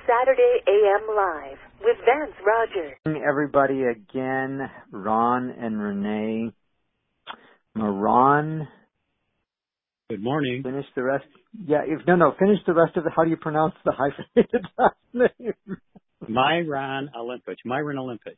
Saturday AM Live with Vance Rogers. Everybody again, Ron and Renee. Ron. Good morning. Finish the rest. Yeah, finish the rest of it. How do you pronounce the hyphenated last name? Myron Olympich.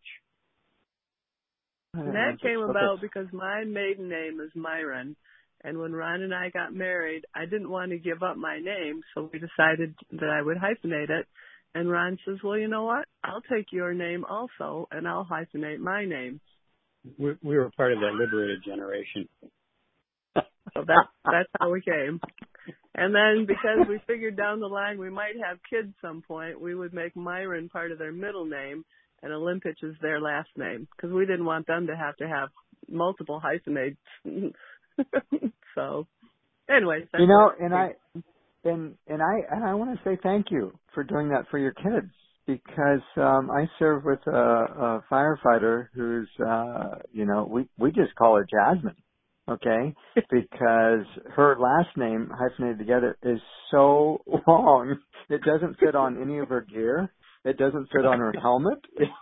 And that came about because my maiden name is Myron. And when Ron and I got married, I didn't want to give up my name, so we decided that I would hyphenate it. And Ron says, well, you know what? I'll take your name also, and I'll hyphenate my name. We were part of that liberated generation. So that's how we came. And then because we figured down the line we might have kids some point, we would make Myron part of their middle name, and Olympich is their last name, because we didn't want them to have multiple hyphenates. So, anyways, and I want to say thank you for doing that for your kids, because I serve with a firefighter who's we just call her Jasmine, okay, because her last name hyphenated together is so long it doesn't fit on any of her gear. It doesn't fit on her helmet.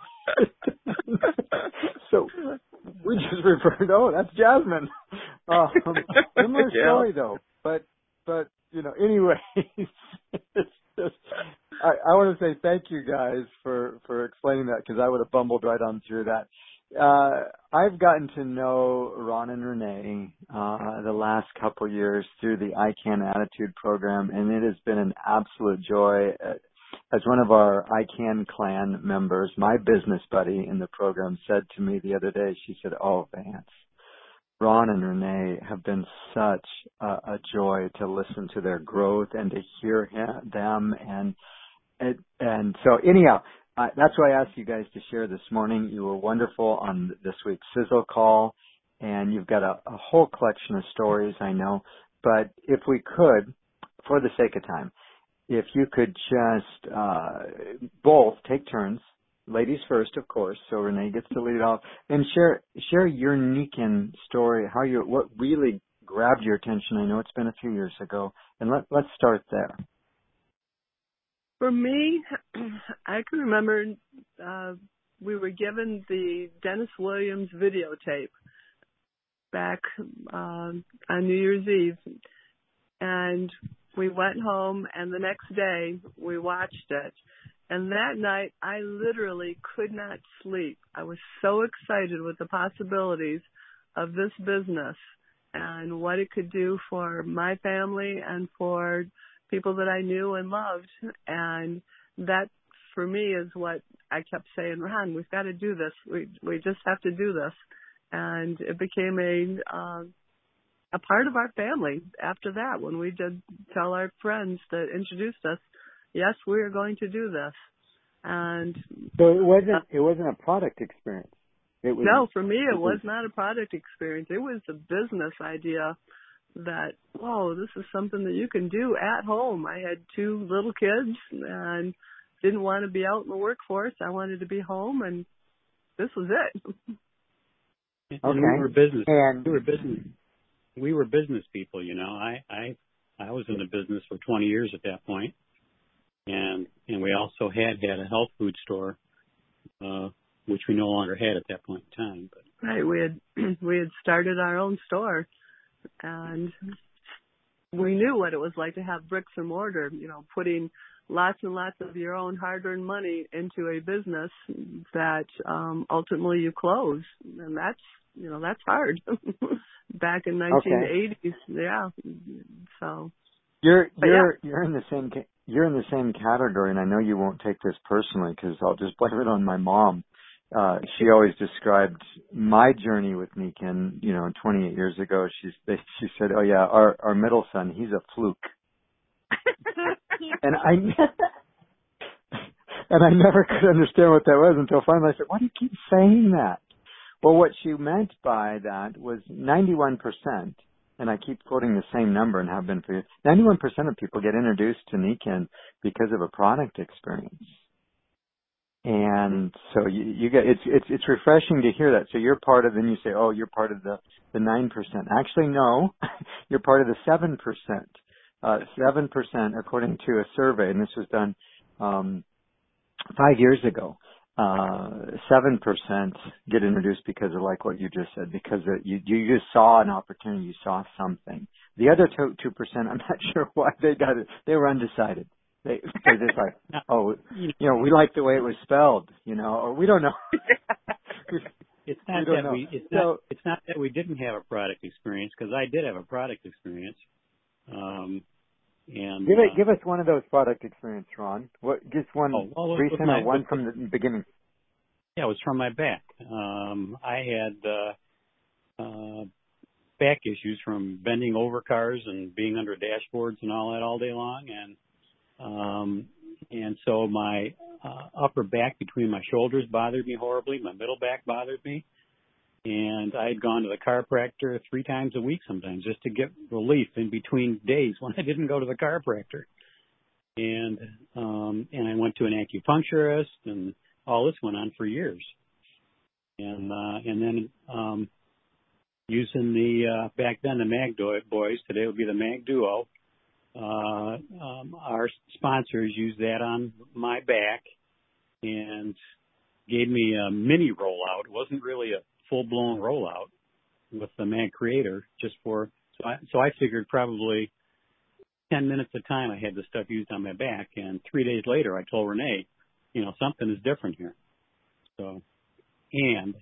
So we just referred, that's Jasmine. Similar story though, but anyways, it's just, I want to say thank you guys for explaining that, because I would have bumbled right on through that. I've gotten to know Ron and Renee the last couple years through the ICANN Attitude program, and it has been an absolute joy. As one of our ICANN clan members, my business buddy in the program said to me the other day, she said, "Oh, Vance, Ron and Renee have been such a joy to listen to their growth and to hear them." And so anyhow, that's why I asked you guys to share this morning. You were wonderful on this week's Sizzle call, and you've got a whole collection of stories, I know. But if we could, for the sake of time, if you could just both take turns, ladies first, of course, so Renee gets to lead off, and share your Nikken story, what really grabbed your attention. I know it's been a few years ago, and let's start there. For me, I can remember we were given the Dennis Williams videotape back on New Year's Eve, and we went home, and the next day we watched it. And that night, I literally could not sleep. I was so excited with the possibilities of this business and what it could do for my family and for people that I knew and loved. And that, for me, is what I kept saying, Ron, we've got to do this. We just have to do this. And it became a part of our family after that, when we did tell our friends that introduced us, yes, we are going to do this. And so it wasn't a product experience. No, for me it was not a product experience. It was a business idea that, whoa, this is something that you can do at home. I had 2 little kids and didn't want to be out in the workforce. I wanted to be home, and this was it. Okay. And we were business people, I was in the business for 20 years at that point. And we also had a health food store, which we no longer had at that point in time. But right, we had started our own store, and we knew what it was like to have bricks and mortar, putting lots and lots of your own hard-earned money into a business that ultimately you close, and that's hard. Back in 1980s, okay. Yeah. So you're in the same category, and I know you won't take this personally, because I'll just blame it on my mom. She always described my journey with Nikken, 28 years ago. She said, "Oh yeah, our middle son, he's a fluke." And I never could understand what that was until finally I said, "Why do you keep saying that?" Well, what she meant by that was 91%, and I keep quoting the same number and have been for years, 91% of people get introduced to Nikken because of a product experience. And so you get, it's refreshing to hear that. So you're part of, then you say, oh, you're part of the 9%. Actually, no, you're part of the 7%. 7%, according to a survey, and this was done 5 years ago, 7% get introduced because of like what you just said, because you just saw an opportunity, you saw something. The other 2%, I'm not sure why they got it. They were undecided. Because it's like, oh, we like the way it was spelled, or we don't know. It's not that we didn't have a product experience, because I did have a product experience. And give us one of those product experience, Ron. Just one recent or one from the beginning. Yeah, it was from my back. I had back issues from bending over cars and being under dashboards and all that all day long, and so my upper back between my shoulders bothered me horribly. My middle back bothered me. And I had gone to the chiropractor 3 times a week sometimes just to get relief in between days when I didn't go to the chiropractor. And I went to an acupuncturist, and all this went on for years. And then using the back then the Mag Boys, today would be the Mag Duo. Our sponsors used that on my back and gave me a mini rollout. It wasn't really a full-blown rollout with the Mag Creator, so I figured probably 10 minutes at a time I had the stuff used on my back, and 3 days later I told Renee, something is different here. So, and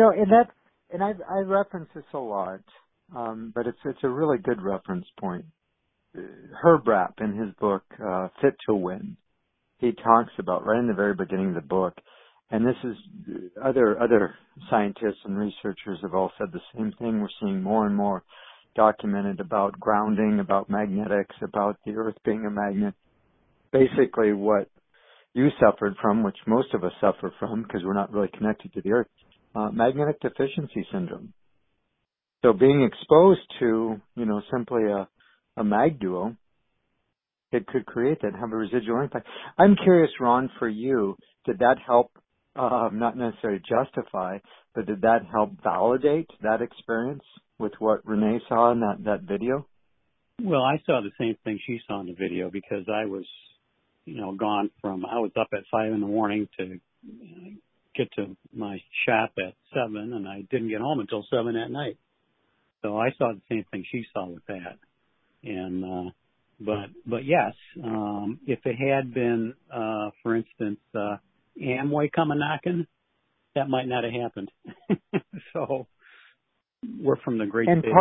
I reference this a lot, but it's a really good reference point. Herb Rapp, in his book Fit to Win, he talks about right in the very beginning of the book. And this is other scientists and researchers have all said the same thing. We're seeing more and more documented about grounding, about magnetics, about the earth being a magnet. Basically what you suffered from, which most of us suffer from because we're not really connected to the earth, magnetic deficiency syndrome. So being exposed to, simply a Mag Duo, it could create that and have a residual impact. I'm curious, Ron, for you, did that help? Not necessarily justify, but did that help validate that experience with what Renee saw in that video? Well, I saw the same thing she saw in the video because I was, gone I was up at 5 a.m. to get to my shop at 7, and I didn't get home until 7 at night. So I saw the same thing she saw with that. And, but yes, if it had been, for instance, Amway coming knocking, that might not have happened. So we're from the great state.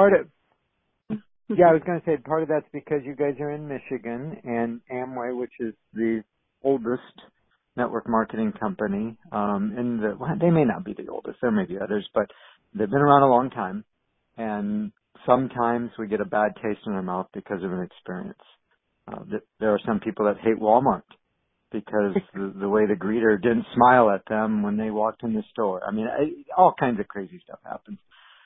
I was going to say part of that's because you guys are in Michigan, and Amway, which is the oldest network marketing company, they may not be the oldest, there may be others, but they've been around a long time, and sometimes we get a bad taste in our mouth because of an experience. There are some people that hate Walmart because the way the greeter didn't smile at them when they walked in the store. I mean, all kinds of crazy stuff happens.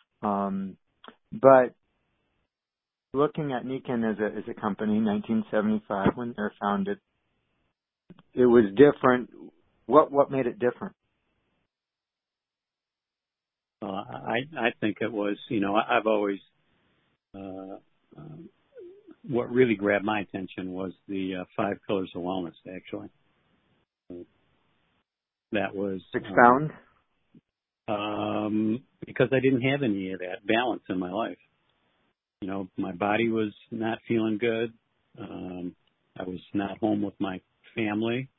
But looking at Nikken as a company, 1975 when they were founded, it was different. What made it different? I think it was, I've always, what really grabbed my attention was the 5 pillars of wellness, actually. That was expound. Because I didn't have any of that balance in my life. My body was not feeling good. I was not home with my family.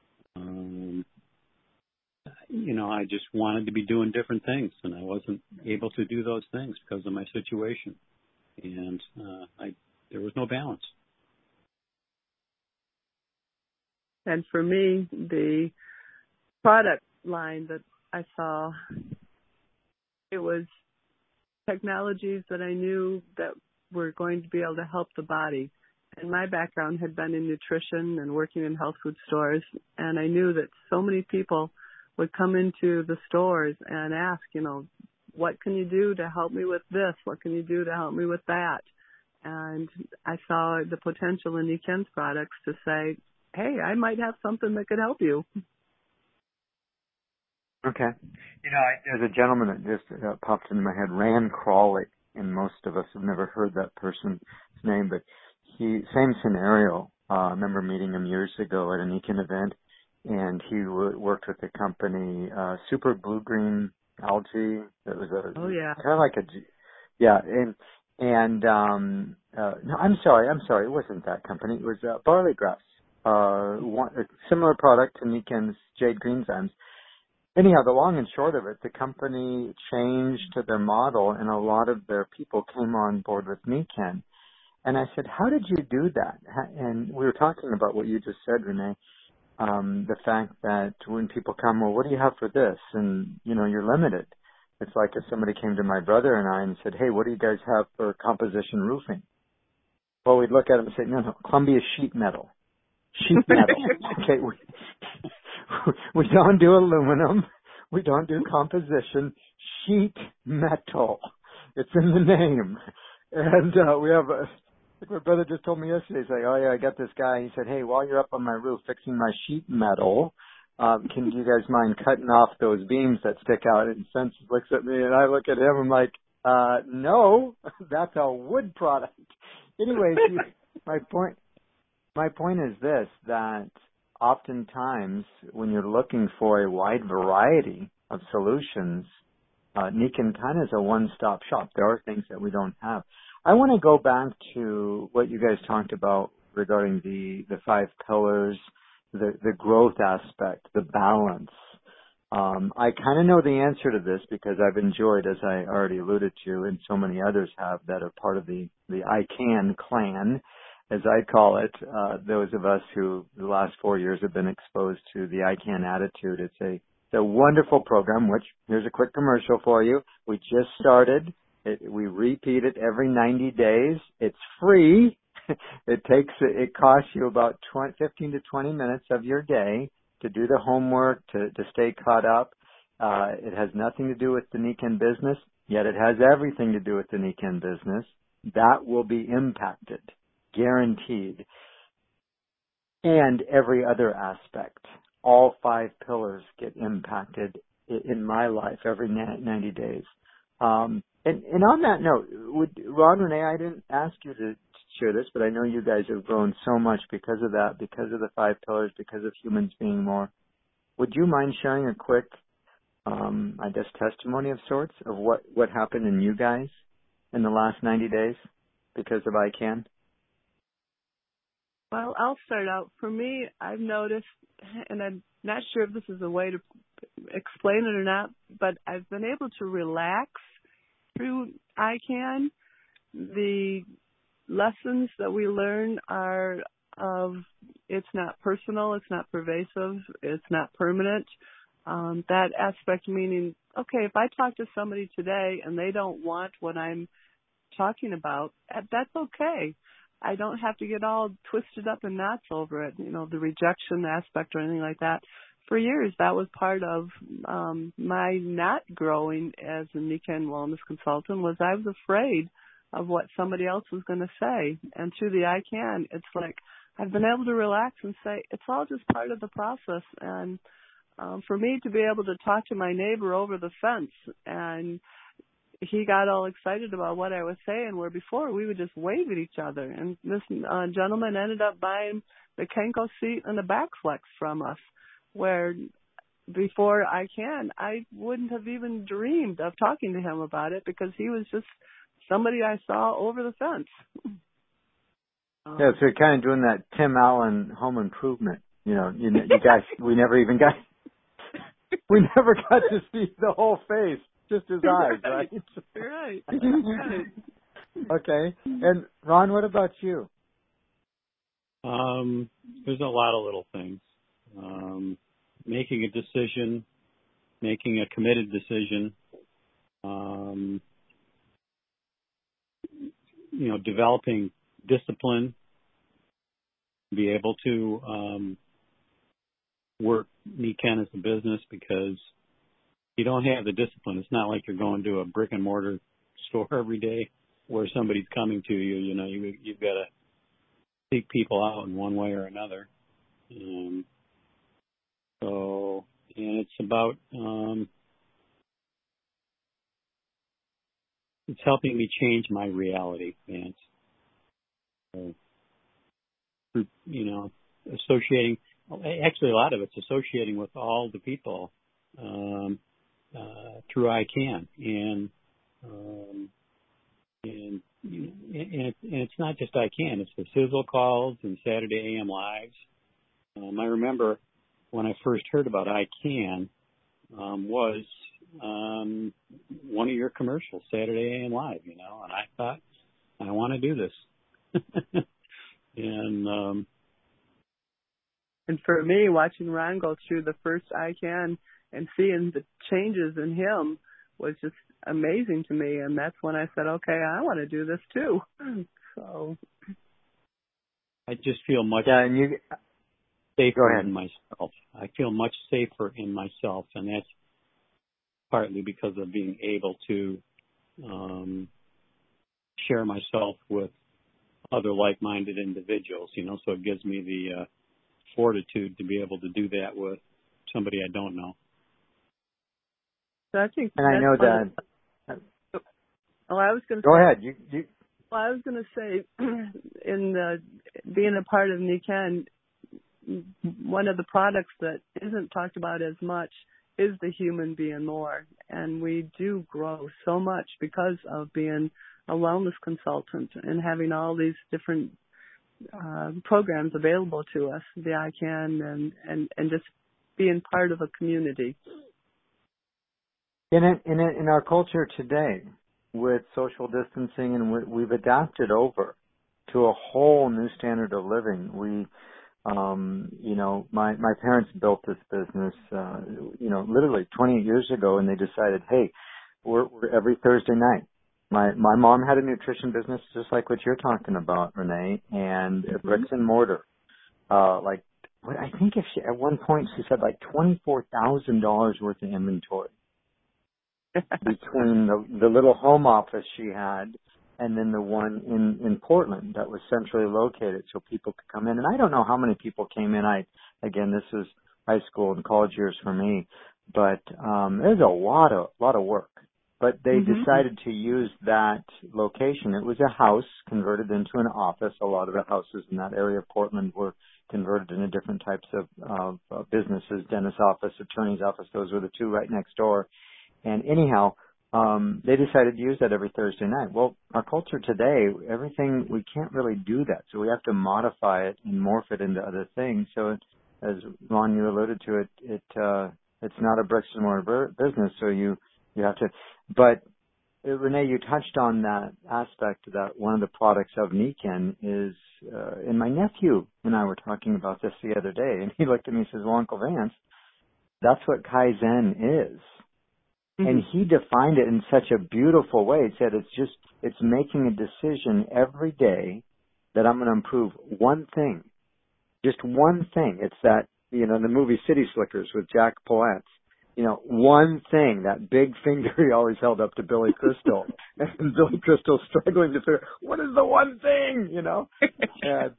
I just wanted to be doing different things, and I wasn't able to do those things because of my situation. And there was no balance. And for me, the product line that I saw, it was technologies that I knew that were going to be able to help the body. And my background had been in nutrition and working in health food stores, and I knew that so many people would come into the stores and ask, what can you do to help me with this? What can you do to help me with that? And I saw the potential in Nikken's products to say, hey, I might have something that could help you. Okay. There's a gentleman that just popped into my head, Rand Crawley, and most of us have never heard that person's name, but same scenario. I remember meeting him years ago at an Nikken event. and he worked with the company Super Blue Green Algae. It was a kind of like a no, I'm sorry, it wasn't that company. It was Barley Grass, a similar product to Niken's Jade Greenzymes. Anyhow, the long and short of it, the company changed their model, and a lot of their people came on board with Niken. And I said, how did you do that? And we were talking about what you just said, Renee, the fact that when people come, well, what do you have for this? And, you're limited. It's like if somebody came to my brother and I and said, hey, what do you guys have for composition roofing? Well, we'd look at them and say, no, Columbia sheet metal. Sheet metal. Okay, we don't do aluminum. We don't do composition. Sheet metal. It's in the name. And we have, like my brother just told me yesterday, he's like, oh yeah, I got this guy. He said, hey, while you're up on my roof fixing my sheet metal, can you guys mind cutting off those beams that stick out? And Sense looks at me and I look at him. I'm like, no, that's a wood product. Anyways, my point is this, that oftentimes when you're looking for a wide variety of solutions, Niken kind of is a one-stop shop. There are things that we don't have. I want to go back to what you guys talked about regarding the 5 pillars, the growth aspect, the balance. I kind of know the answer to this because I've enjoyed, as I already alluded to, and so many others have that are part of the ICANN clan, as I call it, those of us who the last 4 years have been exposed to the ICANN attitude. It's a wonderful program, which here's a quick commercial for you. We just started. We repeat it every 90 days. It's free. It costs you about 15 to 20 minutes of your day to do the homework, to stay caught up. It has nothing to do with the Niken business, yet it has everything to do with the Niken business. That will be impacted, guaranteed. And every other aspect. All 5 pillars get impacted in my life every 90 days. And on that note, Ron, Renee, I didn't ask you to share this, but I know you guys have grown so much because of that, because of the 5 pillars, because of humans being more. Would you mind sharing a quick, testimony of sorts of what happened in you guys in the last 90 days because of ICANN? Well, I'll start out. For me, I've noticed, and I'm not sure if this is a way to explain it or not, but I've been able to relax through ICANN. The lessons that we learn are of it's not personal, it's not pervasive, it's not permanent. That aspect meaning, okay, if I talk to somebody today and they don't want what I'm talking about, that's okay. I don't have to get all twisted up in knots over it, the rejection aspect or anything like that. For years, that was part of my not growing as a Niken wellness consultant was I was afraid of what somebody else was going to say. And through the ICANN, it's like I've been able to relax and say it's all just part of the process. And for me to be able to talk to my neighbor over the fence and he got all excited about what I was saying, where before we would just wave at each other. And this gentleman ended up buying the Kenko seat and the Backflex from us, where before ICANN, I wouldn't have even dreamed of talking to him about it because he was just somebody I saw over the fence. Yeah, so you're kind of doing that Tim Allen Home Improvement. You guys, we never got to see the whole face. Just his eyes, right? Right. Okay. And Ron, what about you? There's a lot of little things. Making a decision, making a committed decision, developing discipline, be able to work Niken as a business because you don't have the discipline. It's not like you're going to a brick and mortar store every day where somebody's coming to you. You've got to seek people out in one way or another. And it's about it's helping me change my reality, Vance. So, associating actually a lot of it's associating with all the people through ICANN, and it's not just ICANN. It's the Sizzle calls and Saturday AM Lives. I remember when I first heard about ICANN was one of your commercials, Saturday AM Live, and I thought, I want to do this. And for me, watching Ron go through the first ICANN and seeing the changes in him was just amazing to me. And that's when I said, okay, I want to do this too. So I just feel much safer in myself. I feel much safer in myself, and that's partly because of being able to share myself with other like-minded individuals, so it gives me the fortitude to be able to do that with somebody I don't know. So I think, and I know that. Oh, I was going to go ahead. You. Well, I was going to say, in being a part of NECANN, one of the products that isn't talked about as much is the Human Being More, and we do grow so much because of being a wellness consultant and having all these different programs available to us, the ICANN, and just being part of a community. In our culture today, with social distancing, and we've adapted over to a whole new standard of living. We, my parents built this business, literally 28 years ago, and they decided, hey, we're every Thursday night. My mom had a nutrition business just like what you're talking about, Renee, and bricks and mortar. I think at one point she said like $24,000 worth of inventory between the little home office she had and then the one in Portland that was centrally located so people could come in. And I don't know how many people came in. Again, this is high school and college years for me, but there's a lot of work. But they decided to use that location. It was a house converted into an office. A lot of the houses in that area of Portland were converted into different types of businesses, dentist office, attorney's office. Those were the two right next door. And anyhow, they decided to use that every Thursday night. Well, our culture today, everything, we can't really do that. So we have to modify it and morph it into other things. So as Ron, you alluded to it's not a bricks and mortar business. So you have to, but Renee, you touched on that aspect that one of the products of NECANN is, and my nephew and I were talking about this the other day, and he looked at me and says, well, Uncle Vance, that's what Kaizen is. And he defined it in such a beautiful way. He said it's making a decision every day that I'm going to improve one thing. Just one thing. It's that, the movie City Slickers with Jack Palance. One thing, that big finger he always held up to Billy Crystal. And Billy Crystal struggling to figure, what is the one thing, And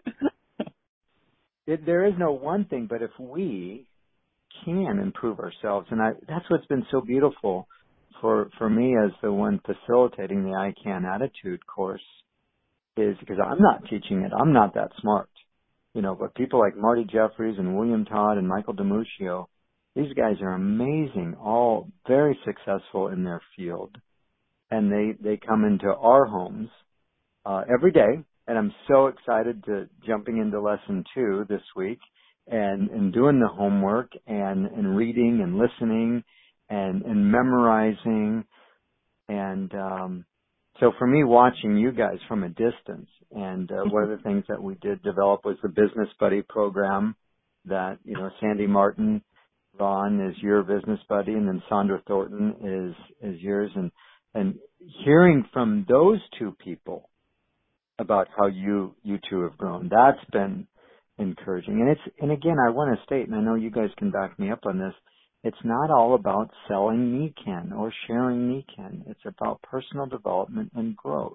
there is no one thing, but if we can improve ourselves. And that's what's been so beautiful for me as the one facilitating the ICANN Attitude course is because I'm not teaching it. I'm not that smart. But people like Marty Jeffries and William Todd and Michael DiMuccio, these guys are amazing, all very successful in their field. And they come into our homes every day. And I'm so excited to jumping into lesson 2 this week. And doing the homework and reading and listening and memorizing. And so for me, watching you guys from a distance, and one of the things that we did develop was the Business Buddy program that, Sandy Martin, Ron is your business buddy, and then Sandra Thornton is yours. And hearing from those two people about how you two have grown, that's been encouraging. And again, I want to state, and I know you guys can back me up on this, it's not all about selling NECANN or sharing NECANN. It's about personal development and growth.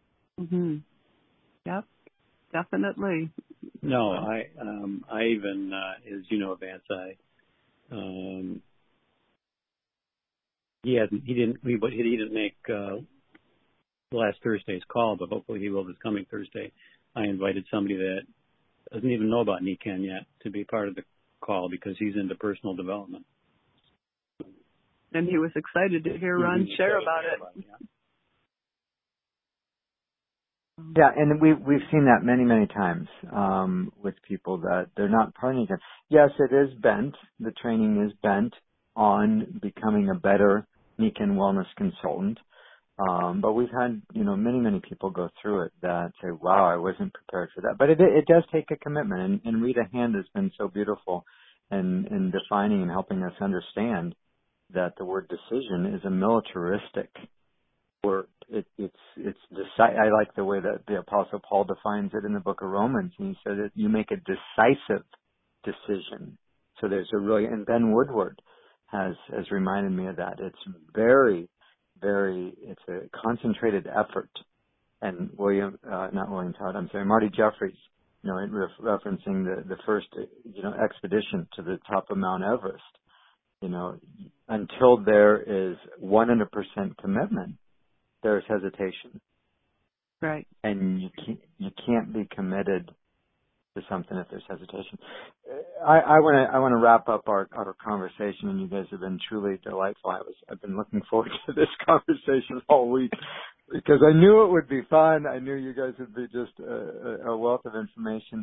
Yep, definitely. No, I even, as you know, Vance, he didn't make last Thursday's call, but hopefully he will this coming Thursday. I invited somebody that doesn't even know about NECANN yet to be part of the call because he's into personal development. And he was excited to hear Ron share about it. Yeah, and we've seen that many times with people that they're not partnering. Yes, it is bent. The training is bent on becoming a better Nikken wellness consultant. But we've had, many people go through it that say, wow, I wasn't prepared for that. But it does take a commitment. And Rita Hand has been so beautiful in defining and helping us understand that the word decision is a militaristic word. I like the way that the Apostle Paul defines it in the book of Romans. And he said that you make a decisive decision. So there's and Ben Woodward has reminded me of that. It's it's a concentrated effort. And Marty Jeffries, referencing the first, expedition to the top of Mount Everest, until there is 100% commitment, there's hesitation. Right. And you can't be committed to something if there's hesitation. I want to wrap up our conversation, and you guys have been truly delightful. I've been looking forward to this conversation all week because I knew it would be fun. I knew you guys would be just a wealth of information.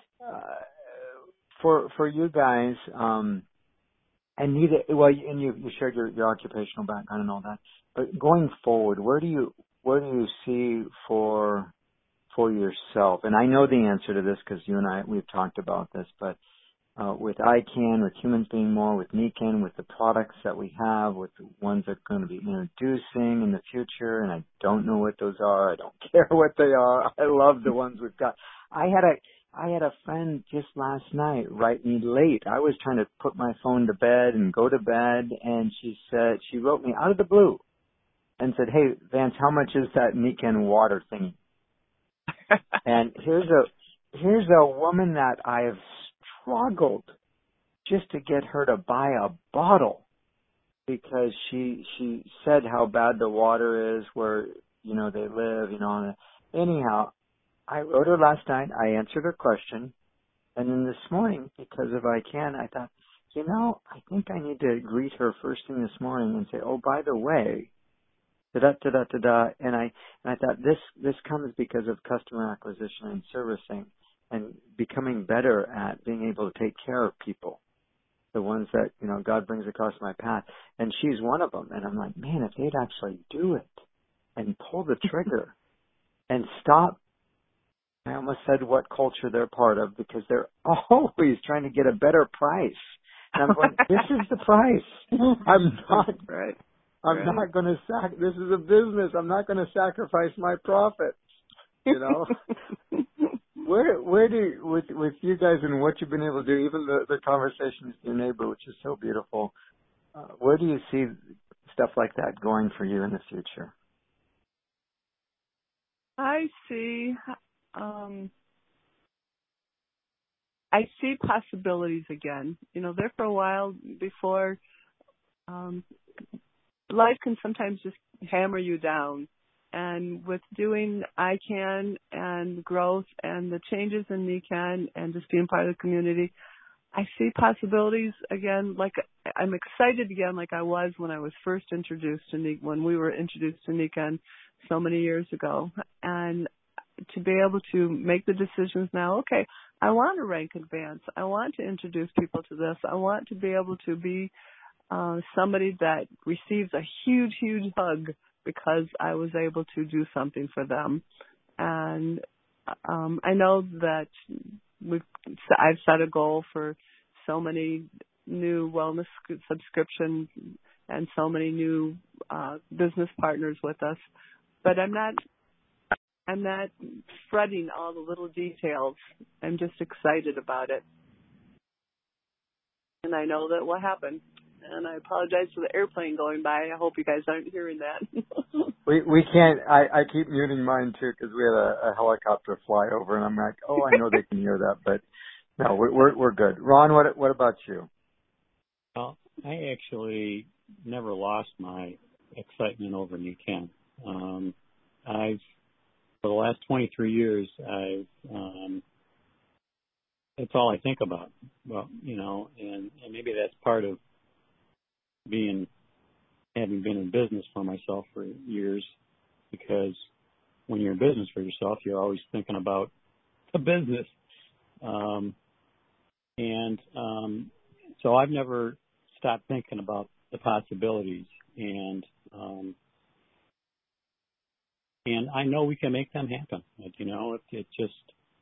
For you guys, and you shared your occupational background and all that. But going forward, where do you see for yourself? And I know the answer to this because you and we've talked about this. But with ICANN, with Humans Being More, with Nikken, with the products that we have, with the ones that are going to be introducing in the future, and I don't know what those are. I don't care what they are. I love the ones we've got. I had a friend just last night write me late. I was trying to put my phone to bed and go to bed, and she wrote me out of the blue and said, "Hey, Vance, how much is that Nikken water thingy?" And here's a woman that I have struggled just to get her to buy a bottle because she said how bad the water is where they live. Anyhow, I wrote her last night. I answered her question. And then this morning, because of ICANN, I thought, I think I need to greet her first thing this morning and say, oh, by the way, da-da-da-da-da-da. And I thought this comes because of customer acquisition and servicing and becoming better at being able to take care of people, the ones that, God brings across my path. And she's one of them. And I'm like, man, if they'd actually do it and pull the trigger and stop. I almost said what culture they're part of because they're always trying to get a better price. And I'm going, this is the price. I'm not right. I'm not going to this is a business. I'm not going to sacrifice my profit. Where do with you guys and what you've been able to do, even the conversations with your neighbor, which is so beautiful, where do you see stuff like that going for you in the future? I see possibilities again. There for a while before, life can sometimes just hammer you down. And with doing ICANN and growth and the changes in Nikken and just being part of the community, I see possibilities again. Like I'm excited again, like I was when I was first introduced to Nikken, when we were introduced to Nikken so many years ago. And to be able to make the decisions now, okay, I want to rank advance. I want to introduce people to this. I want to be able to be somebody that receives a huge, huge hug because I was able to do something for them. And I know that I've set a goal for so many new wellness subscriptions and so many new business partners with us, but I'm not fretting all the little details. I'm just excited about it. And I know that will happen. And I apologize for the airplane going by. I hope you guys aren't hearing that. we can't. I keep muting mine too because we had a helicopter fly over, and I'm like, oh, I know they can hear that, but no, we're good. Ron, what about you? Well, I actually never lost my excitement over Nikken. For the last 23 years, I've that's all I think about. Well, and maybe that's part of having been in business for myself for years, because when you're in business for yourself, you're always thinking about the business. So I've never stopped thinking about the possibilities, and I know we can make them happen. It just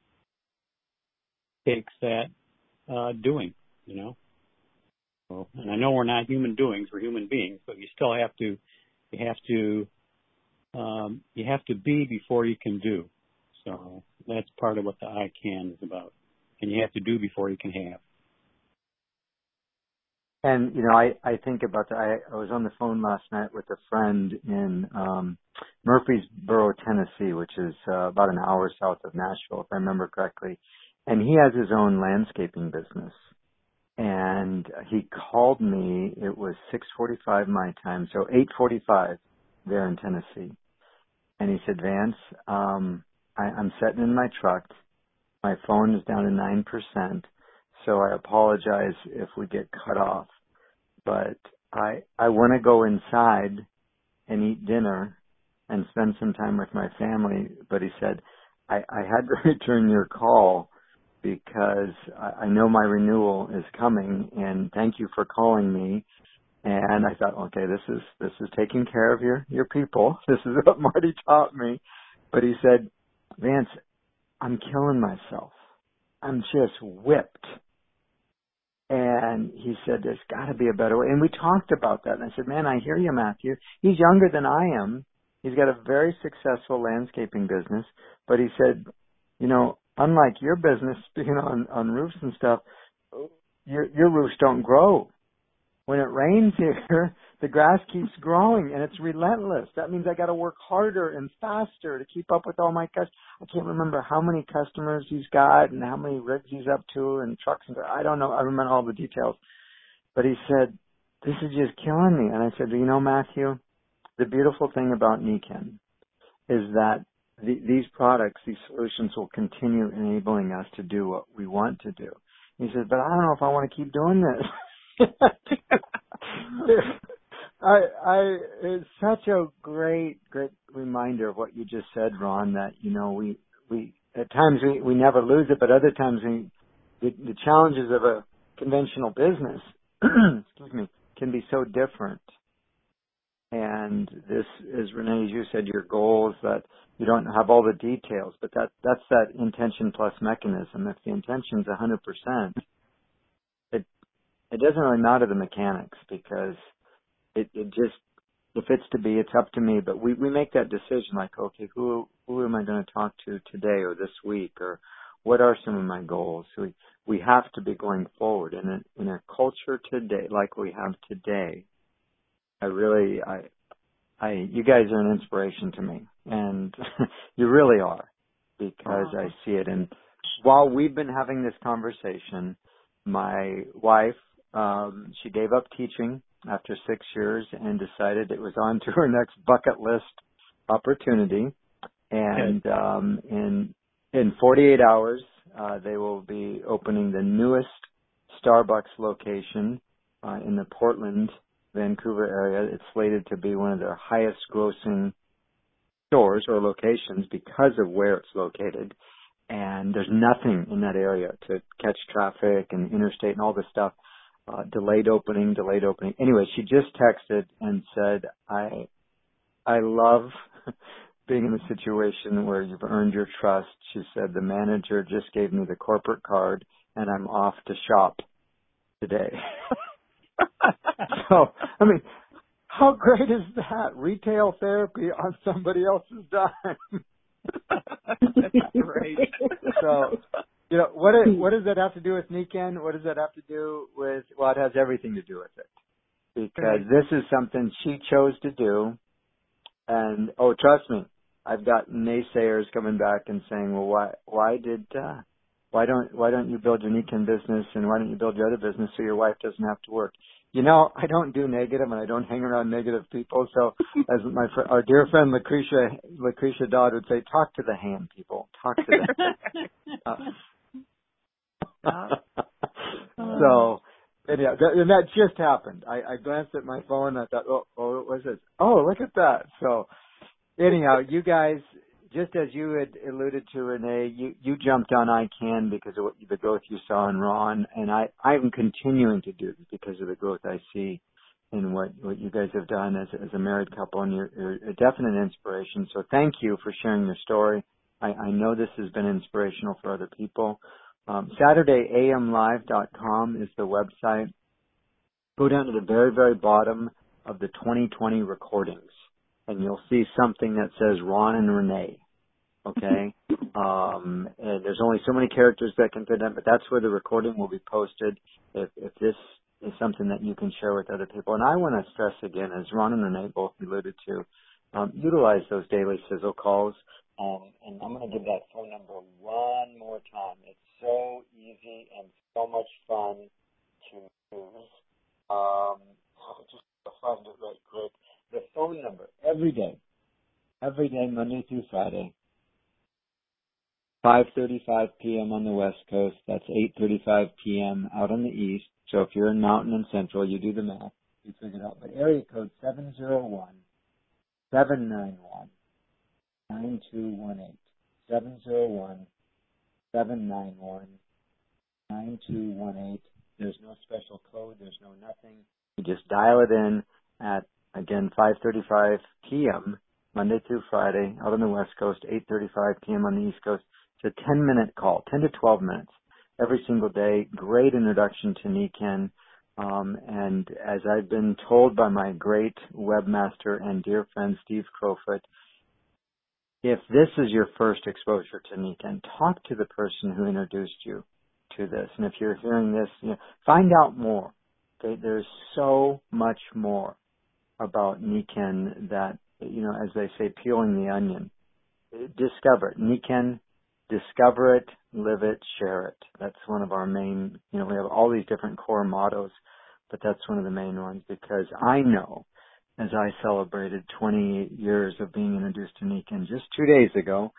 takes that doing, So, and I know we're not human doings; we're human beings. But you still have to be before you can do. So that's part of what the I can is about. And you have to do before you can have. And, I think about that. I was on the phone last night with a friend in Murfreesboro, Tennessee, which is about an hour south of Nashville, if I remember correctly. And he has his own landscaping business. And he called me. It was 6:45 my time, so 8:45 there in Tennessee. And he said, Vance, I'm sitting in my truck. My phone is down to 9%, so I apologize if we get cut off. But I want to go inside and eat dinner and spend some time with my family. But he said, I had to return your call because I know my renewal is coming, and thank you for calling me. And I thought, okay, this is taking care of your people. This is what Marty taught me. But he said, Vance, I'm killing myself. I'm just whipped. And he said, there's got to be a better way. And we talked about that. And I said, man, I hear you, Matthew. He's younger than I am. He's got a very successful landscaping business. But he said, unlike your business, being on roofs and stuff, your roofs don't grow. When it rains here, the grass keeps growing, and it's relentless. That means I got to work harder and faster to keep up with all my customers. I can't remember how many customers he's got and how many rigs he's up to and trucks. I don't know. I remember all the details. But he said, this is just killing me. And I said, Matthew, the beautiful thing about Niken is that these products, these solutions will continue enabling us to do what we want to do. He said, but I don't know if I want to keep doing this. It's such a great reminder of what you just said, Ron, that, we at times we never lose it, but other times the challenges of a conventional business, excuse me, can be so different. And this is, Renee, as you said, your goal is that you don't have all the details, but that's that intention plus mechanism. If the intention's 100%, it doesn't really matter the mechanics, because it just, if it's to be, it's up to me. But we make that decision, like, okay, who am I going to talk to today or this week, or what are some of my goals? We have to be going forward in a culture today like we have today. You guys are an inspiration to me, and you really are, because I see it. And while we've been having this conversation, my wife, she gave up teaching after 6 years and decided it was on to her next bucket list opportunity. And in 48 hours, they will be opening the newest Starbucks location in the Portland, Vancouver area. It's slated to be one of their highest grossing stores or locations because of where it's located. And there's nothing in that area to catch traffic and interstate and all this stuff. Delayed opening. Anyway, she just texted and said, I love being in a situation where you've earned your trust. She said, the manager just gave me the corporate card and I'm off to shop today. So, I mean, how great is that? Retail therapy on somebody else's dime. That's great. So, what does that have to do with Niken? What does that have to do with, well, it has everything to do with it. Because this is something she chose to do. And, trust me, I've got naysayers coming back and saying, well, why don't you build your Niken business, and why don't you build your other business so your wife doesn't have to work? I don't do negative, and I don't hang around negative people. So, as our dear friend Lucretia Dodd would say, talk to the hand, people. Talk to them. So, anyhow, and that just happened. I glanced at my phone and I thought, oh, what was it? Oh, look at that. So, anyhow, you guys, just as you had alluded to, Renee, you jumped on ICANN because of the growth you saw in Ron, and I'm continuing to do this because of the growth I see in what you guys have done as a married couple, and you're a definite inspiration. So thank you for sharing your story. I know this has been inspirational for other people. SaturdayAMLive.com is the website. Go down to the very, very bottom of the 2020 recordings, and you'll see something that says Ron and Renee. Okay? And there's only so many characters that can fit in, but that's where the recording will be posted if this is something that you can share with other people. And I want to stress again, as Ron and Renee both alluded to, utilize those daily sizzle calls. And I'm going to give that phone number one more time. It's so easy and so much fun to use. Just find it right quick. The phone number, every day, Monday through Friday, 5:35 p.m. on the West Coast. That's 8:35 p.m. out on the East. So if you're in Mountain and Central, you do the math. You figure it out. But area code 701-791. 9218 701-791-9218. There's no special code. There's no nothing. You just dial it in at, again, 5:35 p.m. Monday through Friday out on the West Coast, 8:35 p.m. on the East Coast. It's a 10-minute call, 10 to 12 minutes every single day. Great introduction to NECANN. And as I've been told by my great webmaster and dear friend Steve Crowfoot, if this is your first exposure to NECANN, talk to the person who introduced you to this. And if you're hearing this, find out more. Okay? There's so much more about NECANN that, as they say, peeling the onion. Discover it. NECANN, discover it, live it, share it. That's one of our main, we have all these different core mottos, but that's one of the main ones because I know, as I celebrated 20 years of being introduced to NECANN just 2 days ago,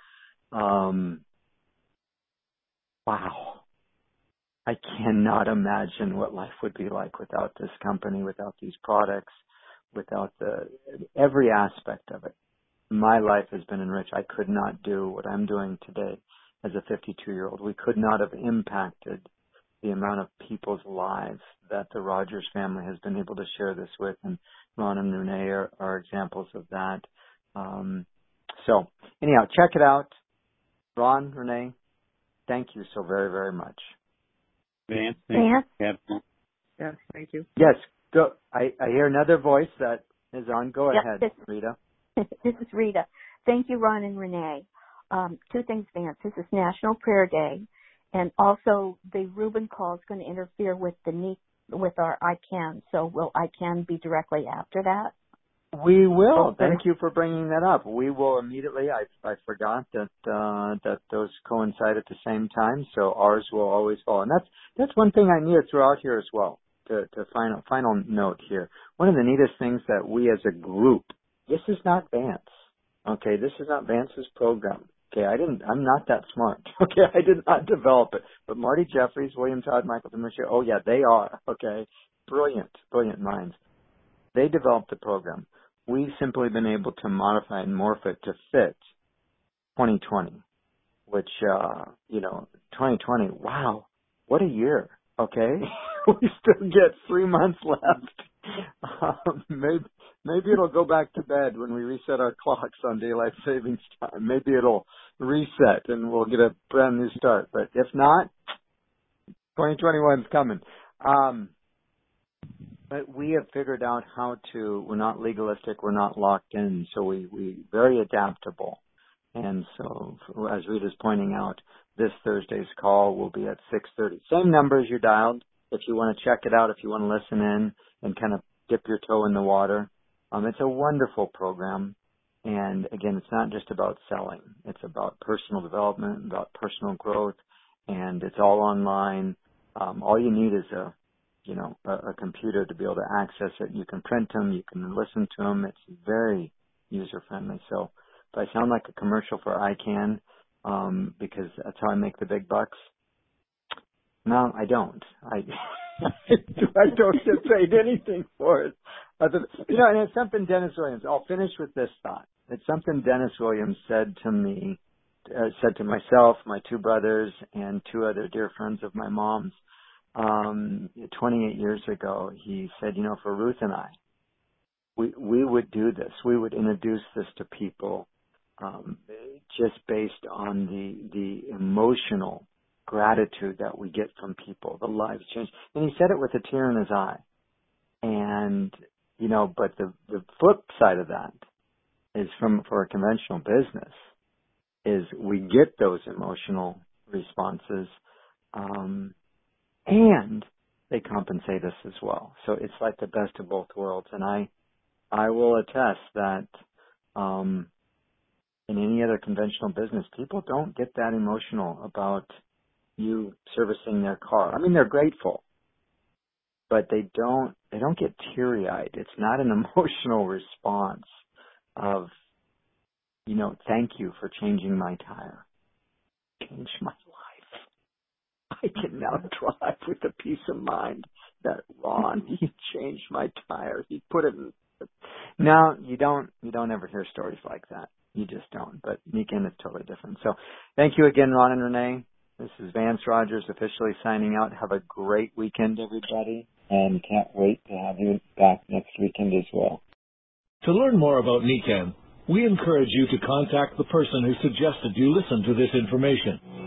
wow. I cannot imagine what life would be like without this company, without these products, without every aspect of it. My life has been enriched. I could not do what I'm doing today as a 52-year-old. We could not have impacted the amount of people's lives that the Rogers family has been able to share this with, and Ron and Renee are examples of that. So anyhow, check it out. Ron, Renee, thank you so very, very much. Vance, Yes, thank you. Yes, go. I hear another voice that is on. Go ahead, Rita. This is Rita. Thank you, Ron and Renee. Two things, Vance. This is National Prayer Day, and also the Rubin call is going to interfere with our ICANN. So will ICANN be directly after that? We will. Okay. Thank you for bringing that up. We will immediately. I forgot that those coincide at the same time, so ours will always follow. And that's one thing I need to throw out here as well. To final note here. One of the neatest things that we as a group. This is not Vance. Okay, this is not Vance's program. Okay, I'm not that smart. Okay, I did not develop it. But Marty Jeffries, William Todd, Michael Demercier, oh yeah, they are. Okay, brilliant minds. They developed the program. We've simply been able to modify and morph it to fit 2020, which, 2020, wow, what a year. Okay, we still get 3 months left. Maybe it'll go back to bed when we reset our clocks on daylight savings time. Maybe it'll reset and we'll get a brand new start. But if not, 2021's coming. But we have figured out how to. We're not legalistic. We're not locked in. So we very adaptable. And so, as Rita's pointing out, this Thursday's call will be at 6:30. Same numbers you dialed. If you want to check it out, if you want to listen in and kind of dip your toe in the water. It's a wonderful program. And again, it's not just about selling. It's about personal development, about personal growth, and it's all online. All you need is a computer to be able to access it. You can print them. You can listen to them. It's very user-friendly. So if I sound like a commercial for ICANN, because that's how I make the big bucks, No, I don't. I don't get paid anything for it. And it's something Dennis Williams. I'll finish with this thought. It's something Dennis Williams said to me, said to myself, my two brothers, and two other dear friends of my mom's. 28 years ago, he said, for Ruth and I, we would do this. We would introduce this to people just based on the emotional gratitude that we get from people, the lives changed. And he said it with a tear in his eye. And, but the flip side of that is for a conventional business is we get those emotional responses, and they compensate us as well. So it's like the best of both worlds. And I will attest that, in any other conventional business, people don't get that emotional about you servicing their car. I mean, they're grateful, but they don't get teary-eyed. It's not an emotional response of, thank you for changing my tire. Changed my life. I can now drive with a peace of mind that Ron, he changed my tire. He put it in. No, you don't ever hear stories like that. You just don't. But Niken is totally different. So thank you again, Ron and Renee. This is Vance Rogers officially signing out. Have a great weekend, everybody. And can't wait to have you back next weekend as well. To learn more about Niken, we encourage you to contact the person who suggested you listen to this information.